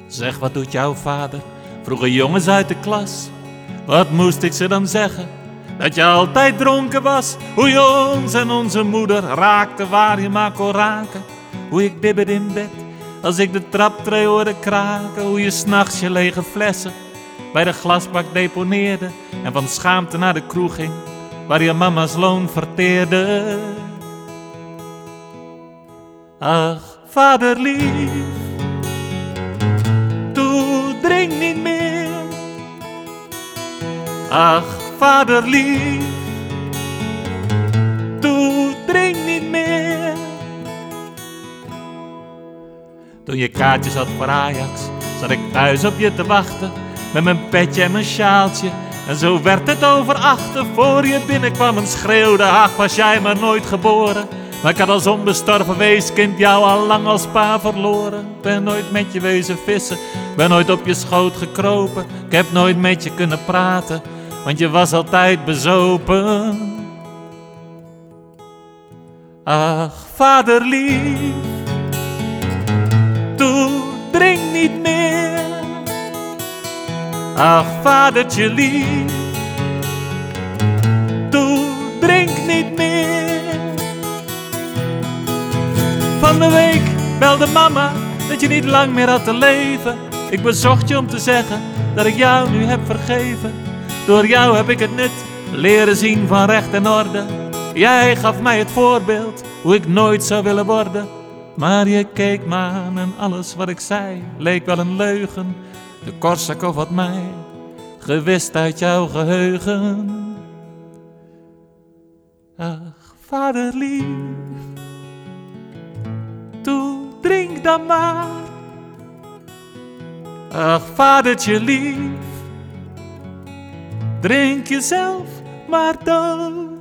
Zeg, wat doet jouw vader? Vroegen jongens uit de klas. Wat moest ik ze dan zeggen? Dat je altijd dronken was. Hoe je ons en onze moeder raakte waar je maar kon raken. Hoe ik bibberde in bed als ik de traptree hoorde kraken. Hoe je 's nachts je lege flessen bij de glasbak deponeerde en van schaamte naar de kroeg ging waar je mama's loon verteerde. Ach, vaderlief, toe drink niet meer. Ach, vaderlief, toe drink niet meer. Toen je kaartjes had voor Ajax, zat ik thuis op je te wachten met mijn petje en mijn sjaaltje. En zo werd het over 8 voor je binnenkwam en schreeuwde: ach, was jij maar nooit geboren. Maar ik had als onbestorven weeskind jou al lang als pa verloren. Ben nooit met je wezen vissen, ben nooit op je schoot gekropen. Ik heb nooit met je kunnen praten, want je was altijd bezopen. Ach, vaderlief, toe drink niet meer. Ach, vadertje lief, toe drink niet meer. Van de week belde mama dat je niet lang meer had te leven. Ik bezocht je om te zeggen dat ik jou nu heb vergeven. Door jou heb ik het nut leren zien van recht en orde. Jij gaf mij het voorbeeld hoe ik nooit zou willen worden. Maar je keek me aan en alles wat ik zei leek wel een leugen. De Korsakoff had mij gewist uit jouw geheugen. Ach, vaderlief, toe drink dan maar. Ach, vadertje lief, drink jezelf maar dood.